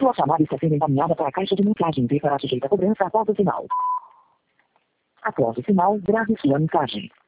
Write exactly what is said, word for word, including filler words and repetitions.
Sua chamada está sendo encaminhada para a caixa de mensagens e será sujeita a cobrança após o sinal. Após o sinal, grave sua mensagem.